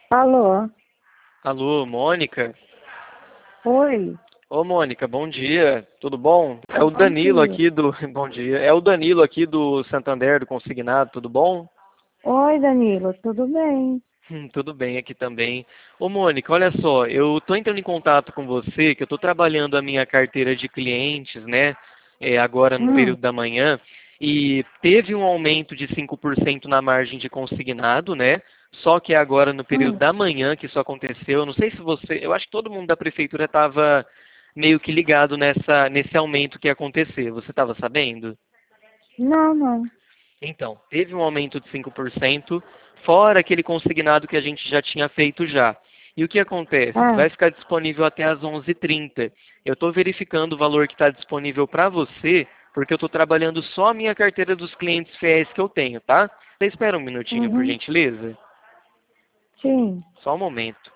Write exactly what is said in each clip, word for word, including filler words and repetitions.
Alô? Alô, Mônica? Oi, Ô, Mônica, bom dia. Tudo bom? É o bom Danilo dia. aqui do. Bom dia. É o Danilo aqui do Santander, do Consignado. Tudo bom? Oi, Danilo, tudo bem? Hum, tudo bem aqui também. Ô, Mônica, olha só, eu tô entrando em contato com você, que eu tô trabalhando a minha carteira de clientes, né? é, agora no Hum, período da manhã, e teve um aumento de cinco por cento na margem de consignado, né? Só que é agora no período hum. da manhã que isso aconteceu. Eu não sei se você, eu acho que todo mundo da prefeitura estava meio que ligado nessa, nesse aumento que ia acontecer. Você estava sabendo? Não, não. Então, teve um aumento de cinco por cento, fora aquele consignado que a gente já tinha feito já. E o que acontece? Ah, Vai ficar disponível até às onze e trinta. Eu estou verificando o valor que está disponível para você, porque eu estou trabalhando só a minha carteira dos clientes fiéis que eu tenho, tá? Você espera um minutinho, por uhum, gentileza? sim. Só um momento.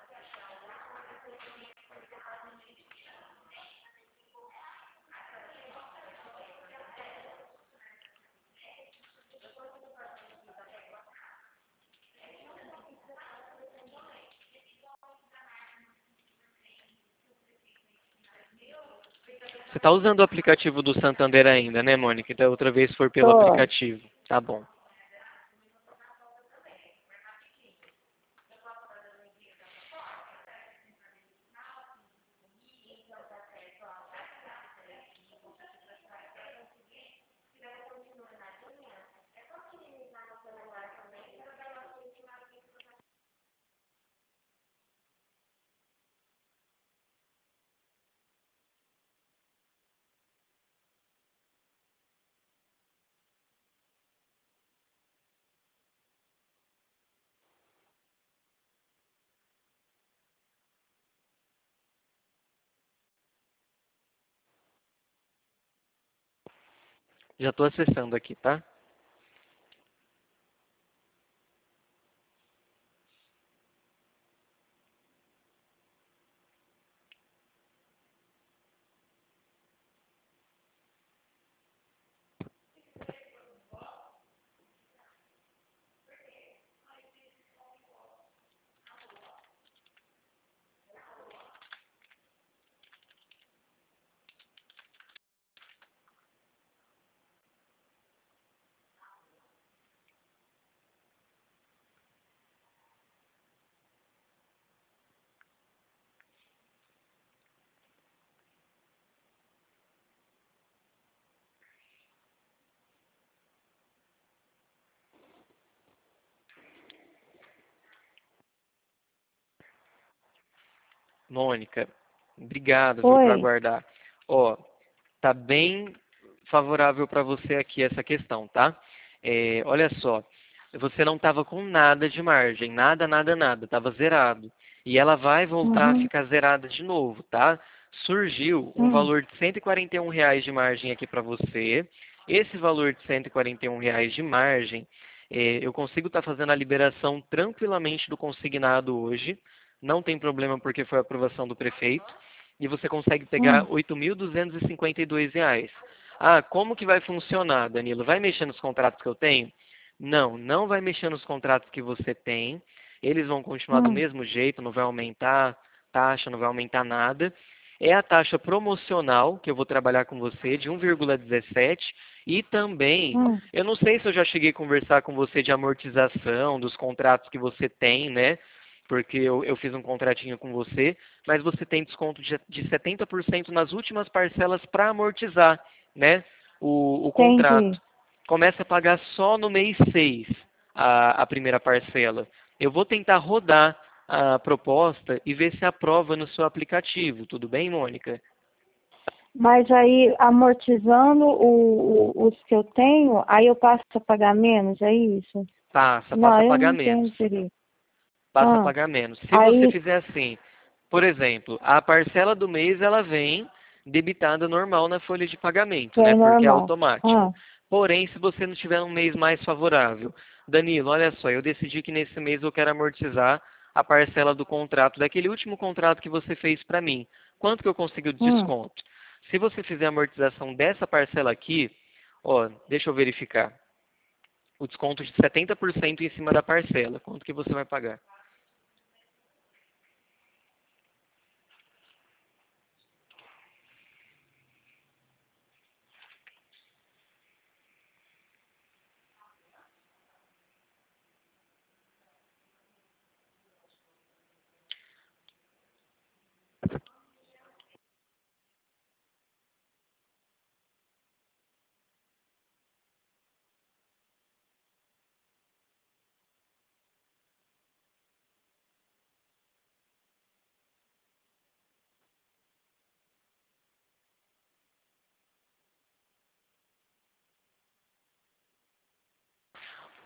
Você está usando o aplicativo do Santander ainda, né, Mônica? Da outra vez foi pelo Tô. aplicativo. Tá bom. Já estou acessando aqui, tá? Mônica, obrigado, viu, por Oi. aguardar. Ó, tá bem favorável para você aqui essa questão, tá? É, olha só, você não estava com nada de margem, nada, nada, nada, estava zerado. E ela vai voltar a Uhum, ficar zerada de novo, tá? Surgiu um hum, valor de cento e quarenta e um reais de margem aqui para você. Esse valor de cento e quarenta e um reais de margem, é, eu consigo estar fazendo a liberação tranquilamente do consignado hoje. Não tem problema porque foi a aprovação do prefeito. E você consegue pegar hum. oito mil duzentos e cinquenta e dois reais. Ah, como que vai funcionar, Danilo? Vai mexer nos contratos que eu tenho? Não, não vai mexer nos contratos que você tem. Eles vão continuar do Hum, mesmo jeito, não vai aumentar taxa, não vai aumentar nada. É a taxa promocional que eu vou trabalhar com você de um vírgula dezessete e também, hum. eu não sei se eu já cheguei a conversar com você de amortização dos contratos que você tem, né? Porque eu, eu fiz um contratinho com você, mas você tem desconto de, de setenta por cento nas últimas parcelas para amortizar, né, o, o contrato. Entendi. Começa a pagar só no mês seis a, a primeira parcela. Eu vou tentar rodar a proposta e ver se aprova no seu aplicativo. Tudo bem, Mônica? Mas aí, amortizando o, o- os que eu tenho, aí eu passo a pagar menos, é isso? Passa, passa Não, a eu pagar não menos. entendo direito. Passa a Ah, pagar menos. Se você aí, fizer assim, por exemplo, a parcela do mês ela vem debitada normal na folha de pagamento, né? é Porque é normal. automático. Ah, Porém, se você não tiver um mês mais favorável, Danilo, olha só, eu decidi que nesse mês eu quero amortizar a parcela do contrato, daquele último contrato que você fez para mim. Quanto que eu consigo de hum. desconto? Se você fizer a amortização dessa parcela aqui, ó, deixa eu verificar. O desconto de setenta por cento em cima da parcela. Quanto que você vai pagar?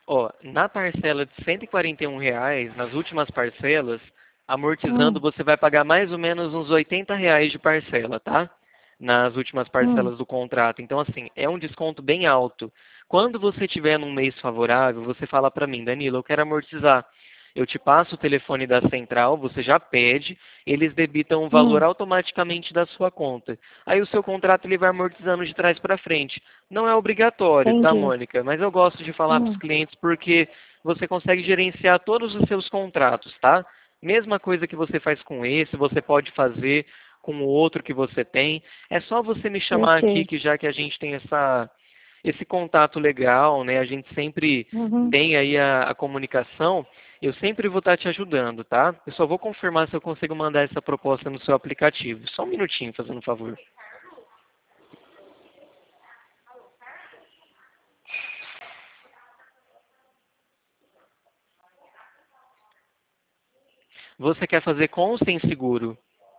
Ó, na parcela de cento e quarenta e um reais, nas últimas parcelas, amortizando, Hum, você vai pagar mais ou menos uns oitenta reais de parcela, tá? Nas últimas hum, parcelas do contrato. Então, assim, é um desconto bem alto. Quando você tiver num mês favorável, você fala para mim, Danilo, eu quero amortizar. Eu te passo o telefone da central, você já pede, eles debitam o valor hum, automaticamente da sua conta. Aí o seu contrato ele vai amortizando de trás para frente. Não é obrigatório, tá, entendi. Mônica? Mas eu gosto de falar para os Hum, clientes porque você consegue gerenciar todos os seus contratos, tá? Mesma coisa que você faz com esse, você pode fazer com o outro que você tem. É só você me eu chamar aqui, sei. que já que a gente tem essa, esse contato legal, né? A gente sempre Uhum. tem aí a, a comunicação. Eu sempre vou estar te ajudando, tá? Eu só vou confirmar se eu consigo mandar essa proposta no seu aplicativo. Só um minutinho, fazendo um favor. Você quer fazer com ou sem seguro?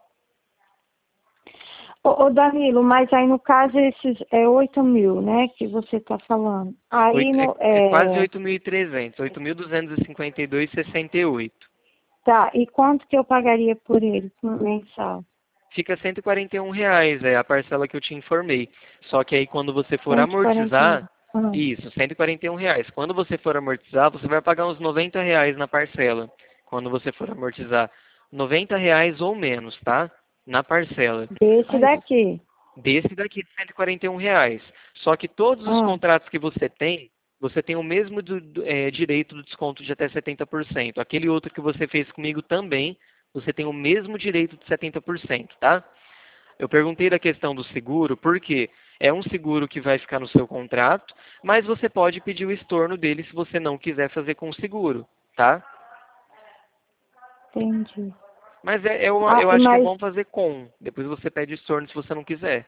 Ô, ô, Danilo, mas aí no caso esses é oito mil, né, que você está falando. Aí Oito- é, no, é quase é, oito mil e trezentos, oito mil duzentos e cinquenta e dois vírgula sessenta e oito. tá, e quanto que eu pagaria por ele mensal? Fica cento e quarenta e um reais, é a parcela que eu te informei. Só que aí quando você for cento e quarenta e um. amortizar, Ah, isso, cento e quarenta e um reais. Quando você for amortizar, você vai pagar uns noventa reais na parcela. Quando você for amortizar, noventa reais ou menos, tá? Na parcela. desse Aí, daqui. desse daqui de cento e quarenta e um reais. Só que todos os Ah, contratos que você tem, você tem o mesmo do- do- é, direito do desconto de até setenta por cento. Aquele outro que você fez comigo também, você tem o mesmo direito de setenta por cento, tá? Eu perguntei da questão do seguro, porque é um seguro que vai ficar no seu contrato, mas você pode pedir o estorno dele se você não quiser fazer com o seguro, tá? entendi. Mas é, é uma- Ah, eu e acho que é mais, bom fazer com. Depois você pede estorno se você não quiser.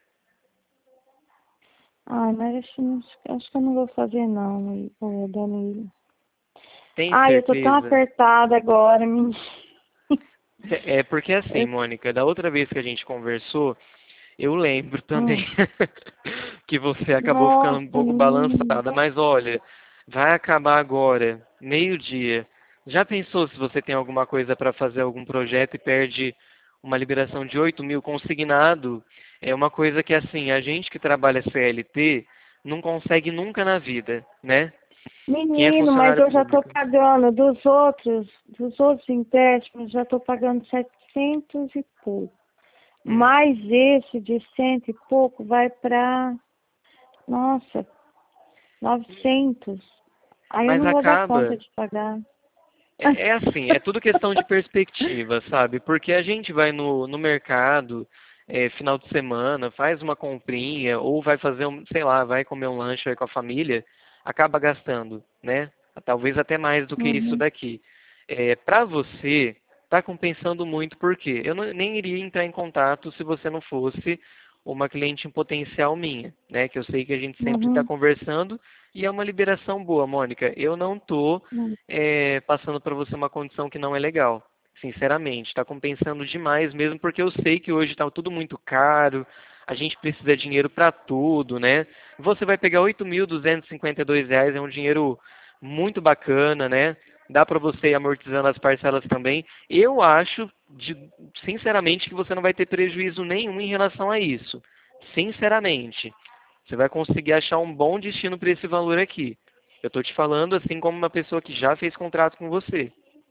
ah, mas acho, não- acho que eu não vou fazer não, ô, Danilo. Tem Ah, eu tô tão certeza? apertada agora, menina. É porque assim, Eu, Mônica, da outra vez que a gente conversou, eu lembro também hum, que você acabou ficando um nossa, pouco menina. balançada. Mas olha, vai acabar agora, meio-dia. Já pensou se você tem alguma coisa para fazer algum projeto e perde uma liberação de oito mil consignado? É uma coisa que assim, a gente que trabalha C L T não consegue nunca na vida, né? Quem é Menino, mas funcionário eu já tô público? pagando dos outros, dos outros empréstimos, já tô pagando setecentos e pouco. Hum. Mas esse de cento e pouco vai para, nossa, novecentos. Aí eu Mas não vou dar conta acaba. de pagar. É, é assim, é tudo questão de perspectiva, sabe? Porque a gente vai no, no mercado, é, final de semana, faz uma comprinha, ou vai fazer um, sei lá, vai comer um lanche aí com a família, acaba gastando, né? Talvez até mais do que isso Uhum, daqui. É, para você, tá compensando muito, por quê? Eu não- nem iria entrar em contato se você não fosse uma cliente em potencial minha, né? Que eu sei que a gente sempre está uhum, conversando e é uma liberação boa, Mônica. Eu não tô uhum, é, passando para você uma condição que não é legal. Sinceramente, está compensando demais mesmo, porque eu sei que hoje está tudo muito caro, a gente precisa de dinheiro para tudo, né? Você vai pegar oito mil duzentos e cinquenta e dois reais, é um dinheiro muito bacana, né? Dá para você ir amortizando as parcelas também. Eu acho, de- sinceramente, que você não vai ter prejuízo nenhum em relação a isso. Sinceramente. Você vai conseguir achar um bom destino para esse valor aqui. Eu estou te falando assim como uma pessoa que já fez contrato com você.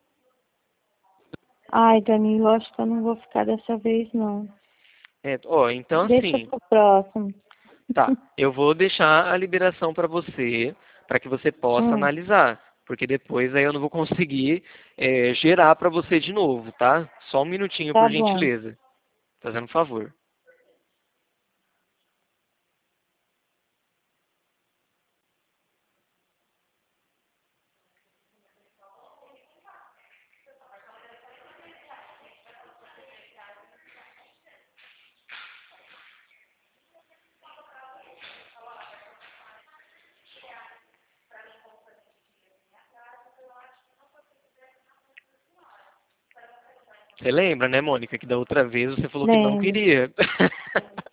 ai, Danilo, acho que eu não vou ficar dessa vez, não. É, ó, então Deixa assim, pro próximo. tá, eu vou deixar a liberação para você, para que você possa Hum, analisar, porque depois aí eu não vou conseguir é, gerar para você de novo, tá? Só um minutinho, tá por bom. gentileza. Fazendo um favor. Você lembra, né, Mônica, que da outra vez você falou que não Lembro. queria.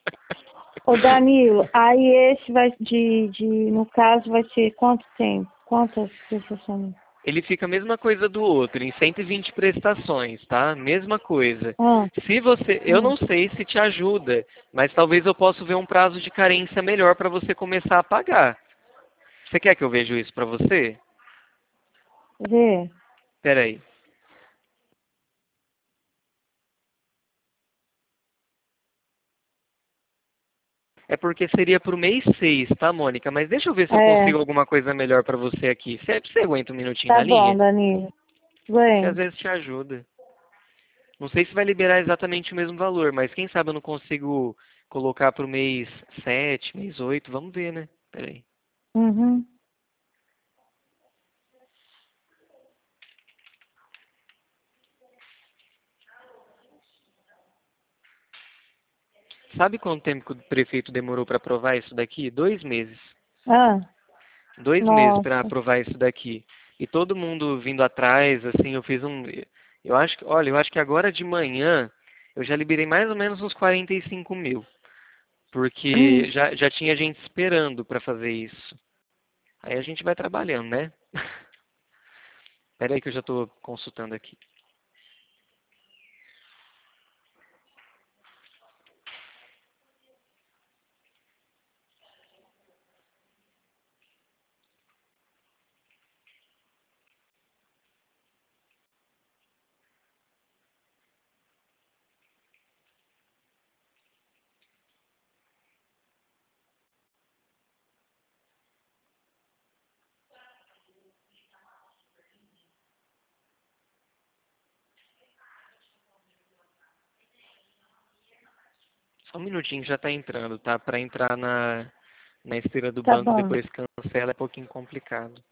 Ô, Danilo, aí esse vai de, de, no caso, vai ser quanto tempo? Quantas prestações? Ele fica a mesma coisa do outro, em cento e vinte prestações, tá? Mesma coisa. Ah, Se você, eu hum, não sei se te ajuda, mas talvez eu possa ver um prazo de carência melhor para você começar a pagar. Você quer que eu veja isso para você? vê. Espera aí. É porque seria pro mês seis, tá, Mônica? Mas deixa eu ver se eu É, consigo alguma coisa melhor para você aqui. Você, você aguenta um minutinho tá na bom, linha? Danilo. Que às Vem. vezes te ajuda. Não sei se vai liberar exatamente o mesmo valor, mas quem sabe eu não consigo colocar pro mês sete, mês oito. Vamos ver, né? Espera aí. Uhum. Sabe quanto tempo que o prefeito demorou para aprovar isso daqui? Dois meses. Ah, Dois meses para nossa. aprovar isso daqui. E todo mundo vindo atrás, assim, eu fiz um. Eu acho que, olha, eu acho que agora de manhã eu já liberei mais ou menos uns quarenta e cinco mil. Porque Hum, já, já tinha gente esperando para fazer isso. Aí a gente vai trabalhando, né? Espera aí que eu já estou consultando aqui. Só um minutinho já está entrando, tá? Para entrar na, na esteira do tá banco bom. depois cancela é um pouquinho complicado.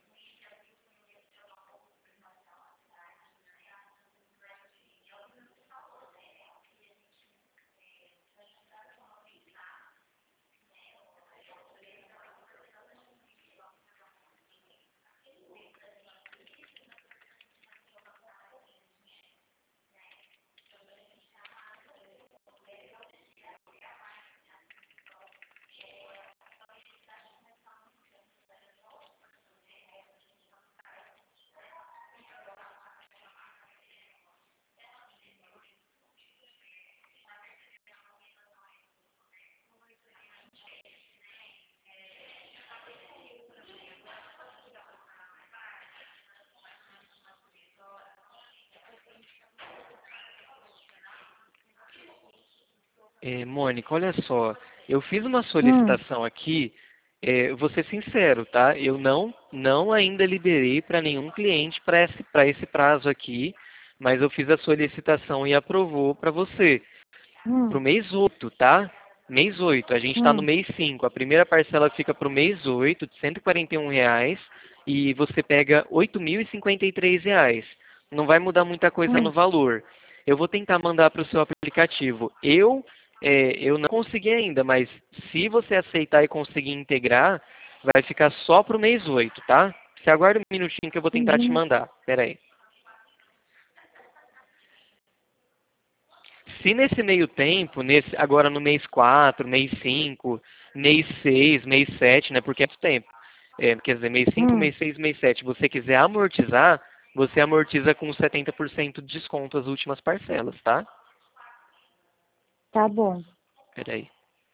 É, Mônica, olha só, eu fiz uma Hum, solicitação aqui, é, eu vou ser sincero, tá? Eu não, não ainda liberei para nenhum cliente para esse, para esse prazo aqui, mas eu fiz a solicitação e aprovou para você, para hum, o mês oito, tá? Mês oito. A gente está no hum, mês cinco. A primeira parcela fica para o mês oito, de cento e quarenta e um reais, e você pega oito mil e cinquenta e três reais. Não vai mudar muita coisa no hum. valor. Eu vou tentar mandar para o seu aplicativo. Eu, é, eu não consegui ainda, mas se você aceitar e conseguir integrar, vai ficar só para o mês oito, tá? Você aguarda um minutinho que eu vou tentar te Uhum. mandar. Pera aí. Se nesse meio tempo, nesse, agora no mês quatro, mês cinco, mês seis, mês sete, né, porque é muito tempo, é, quer dizer, mês cinco, Hum, mês seis, mês sete, você quiser amortizar, você amortiza com setenta por cento de desconto as últimas parcelas, tá? tá bom. Peraí.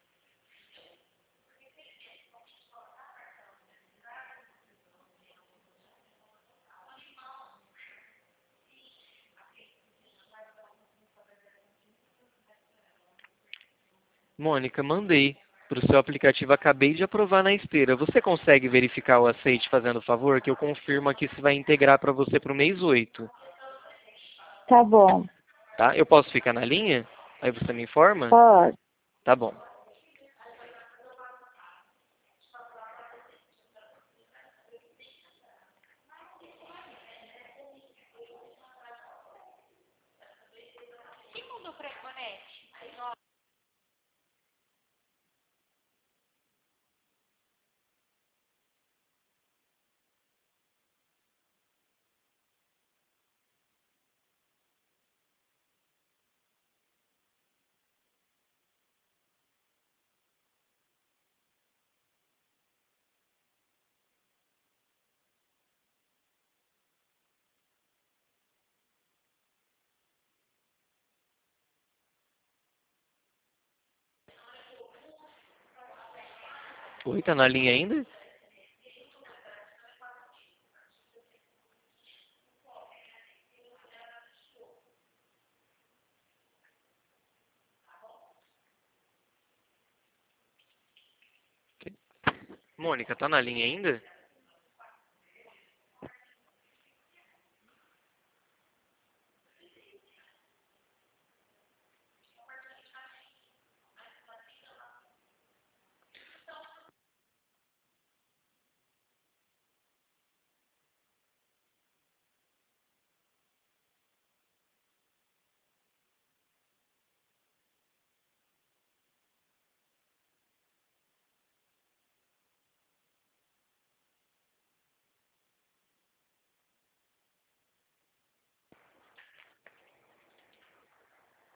Mônica, mandei para o seu aplicativo, acabei de aprovar na esteira. Você consegue verificar o aceite fazendo favor? Que eu confirmo aqui se vai integrar para você para o mês oito, Tá bom. tá? Eu posso ficar na linha? Aí você me informa? Pode. Tá bom. Oi, tá na linha ainda? Mônica, tá na linha ainda?